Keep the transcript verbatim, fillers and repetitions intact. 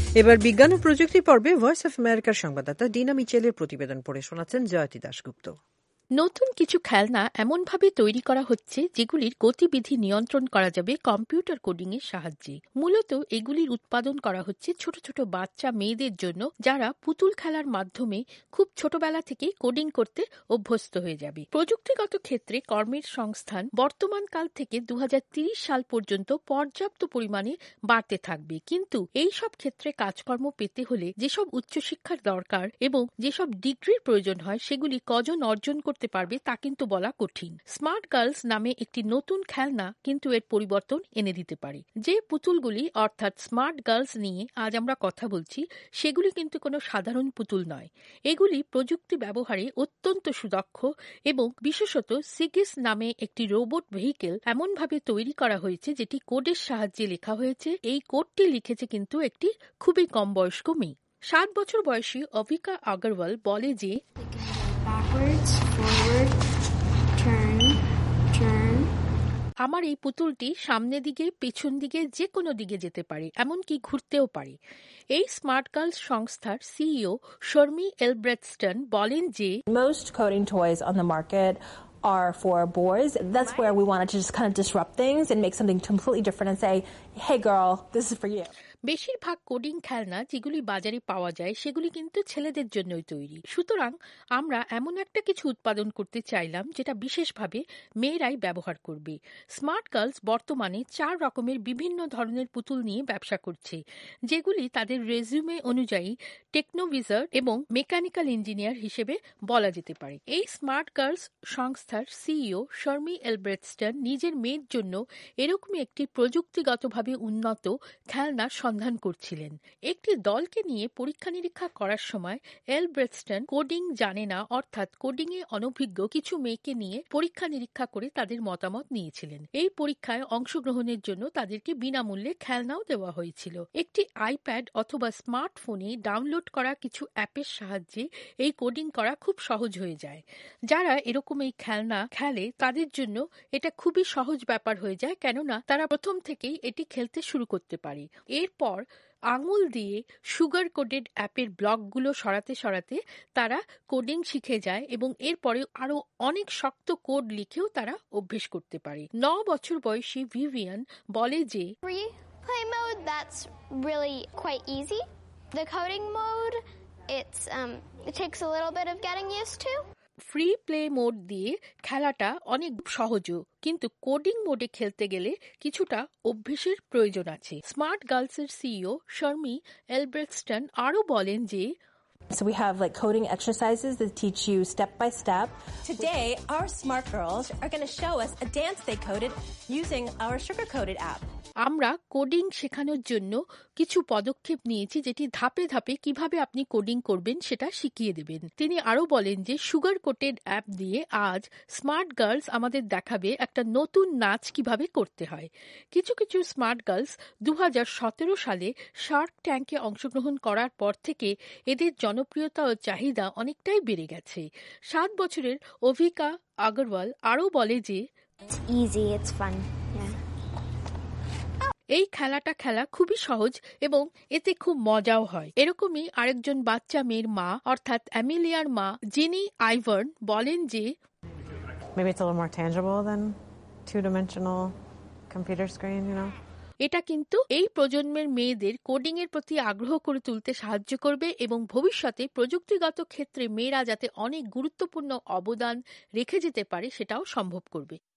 এবার বিজ্ঞান ও প্রযুক্তি পর্বে ভয়েস অফ আমেরিকার সংবাদদাতা ডিনা মিচেলের প্রতিবেদন পড়ে শোনাচ্ছেন জয়তী দাশগুপ্ত। নতুন কিছু খেলনা এমনভাবে তৈরি করা হচ্ছে যেগুলির গতিবিধি নিয়ন্ত্রণ করা যাবে কম্পিউটার কোডিং এর সাহায্যে। মূলত এগুলির উৎপাদন করা হচ্ছে ছোট ছোট বাচ্চা মেয়েদের জন্য, যারা পুতুল খেলার মাধ্যমে খুব ছোটবেলা থেকেই কোডিং করতে অভ্যস্ত হয়ে যাবে। প্রযুক্তিগত ক্ষেত্রে কর্মের সংস্থান বর্তমান কাল থেকে দু হাজার তিরিশ সাল পর্যন্ত পর্যাপ্ত পরিমাণে বাড়তে থাকবে, কিন্তু এই সব ক্ষেত্রে কাজকর্ম পেতে হলে যেসব উচ্চশিক্ষার দরকার এবং যেসব ডিগ্রির প্রয়োজন হয় সেগুলি কজন অর্জন করতে পারবে তা কিন্তু বলা কঠিন। স্মার্ট গার্লস নামে একটি নতুন খেলনা কিন্তু এর পরিবর্তন এনে দিতে পারে। যে পুতুলগুলি অর্থাৎ স্মার্ট গার্লস নিয়ে আজ আমরা কথা বলছি, সেগুলি কিন্তু কোনো সাধারণ পুতুল নয়। এগুলি প্রযুক্তি ব্যবহারে অত্যন্ত সুদক্ষ এবং বিশেষত সিগিস নামে একটি রোবট ভেহিকেল এমনভাবে তৈরি করা হয়েছে যেটি কোডের সাহায্যে লেখা হয়েছে। এই কোডটি লিখেছে কিন্তু একটি খুবই কম বয়স্ক মেয়ে। সাত বছর বয়সী অভিকা আগরওয়াল বলে যে Backwards, forward, turn, turn. আমার এই পুতুলটি সামনে দিকে, পেছন দিকে, যে কোনো দিকে যেতে পারে, এমনকি ঘুরতেও পারে। এই স্মার্ট গার্লস সংস্থার সিইও শর্মি এলব্রেটস্টন বলেন যে Most coding toys on the market are for boys. That's where we wanted to just kind of disrupt things and make something completely different and say, hey girl, this is for you. বেশিরভাগ coding খেলনা যেগুলি বাজারে পাওয়া যায় সেগুলি কিন্তু ছেলেদের জন্যই তৈরি। সুতরাং আমরা এমন একটা কিছু উৎপাদন করতে চাইলাম যেটা বিশেষভাবে মেয়েরাই ব্যবহার করবে। স্মার্ট গার্লস বর্তমানে চার রকমের বিভিন্ন ধরনের পুতুল নিয়ে ব্যবসা করছে, যেগুলি তাদের রেজিউমে অনুযায়ী টেকনোভিজার এবং মেকানিক্যাল ইঞ্জিনিয়ার হিসেবে বলা যেতে পারে। এই স্মার্ট গার্লস সংস্থার সিইও শর্মি এলব্রেটস্টন নিজের মেয়ের জন্য এরকমই একটি প্রযুক্তিগতভাবে উন্নত খেলনা সন্ধান করছিলেন। একটি দলকে নিয়ে পরীক্ষা নিরীক্ষা করার সময় এলব্রেটস্টন কোডিং জানে না, অর্থাৎ কোডিং এ অনভিজ্ঞ কিছু মেয়েকে নিয়ে পরীক্ষা নিরীক্ষা করে তাদের মতামত নিয়েছিলেন। এই পরীক্ষায় অংশগ্রহণের জন্য তাদেরকে বিনামূল্যে খেলনাও দেওয়া হয়েছিল। একটি আইপ্যাড অথবা স্মার্টফোনে ডাউনলোড করা কিছু অ্যাপের সাহায্যে এই কোডিং করা খুব সহজ হয়ে যায়। যারা এরকম এই খেলনা খেলে তাদের জন্য এটা খুবই সহজ ব্যাপার হয়ে যায়, কেননা তারা প্রথম থেকেই এটি খেলতে শুরু করতে পারে। এরপর আঙুল দিয়ে সুগার কোডেড অ্যাপের ব্লকগুলো সরাতে সরাতে তারা কোডিং শিখে যায় এবং এরপরে আরো অনেক শক্ত কোড লিখেও তারা অভ্যেস করতে পারে। ন বছর বয়সী ভিভিয়ান বলে যে Free play mode, that's really quite easy. The coding mode, it's um, it takes a little bit of getting used to. Free play mode দিয়ে খেলাটা অনেক সহজও, কিন্তু কোডিং মোডে খেলতে গেলে কিছুটা অভ্যেসের প্রয়োজন আছে। স্মার্ট গার্লসের সিইও শর্মি এলব্রেটস্টন আরও বলেন যে So we have like coding exercises that teach you step by step. Today, our smart girls are going to show us a dance they coded using our sugar-coded app. আমরা coding শেখানোর জন্য কিছু পদক্ষেপ নিয়েছি, যেটি ধাপে ধাপে কিভাবে আপনি কোডিং করবেন সেটা শিখিয়ে দেবেন। তিনি আরও বলেন যে সুগার কোটেড অ্যাপ দিয়ে আজ স্মার্ট গার্লস আমাদের দেখাবে একটা নতুন নাচ কিভাবে করতে হয়। কিছু কিছু স্মার্ট গার্লস দু হাজার সতেরো সালে শার্ক ট্যাঙ্কে অংশগ্রহণ করার পর থেকে এদের জনপ্রিয়তা ও চাহিদা অনেকটাই বেড়ে গেছে। সাত বছরের অভিকা আগরওয়াল আরও বলে যে It's easy, it's fun. Yeah. এই খেলাটা খেলা খুবই সহজ এবং এতে খুব মজাও হয়। এরকমই আরেকজন বাচ্চা মেয়ের মা অর্থাৎ অ্যামিলিয়ার মা জিনি আইভার্ন বলেন যে Maybe it's a little more tangible than two-dimensional computer screen, you know? এটা কিন্তু এই প্রজন্মের মেয়েদের কোডিং এর প্রতি আগ্রহ করে তুলতে সাহায্য করবে এবং ভবিষ্যতে প্রযুক্তিগত ক্ষেত্রে মেয়েরা যাতে অনেক গুরুত্বপূর্ণ অবদান রেখে যেতে পারে সেটাও সম্ভব করবে।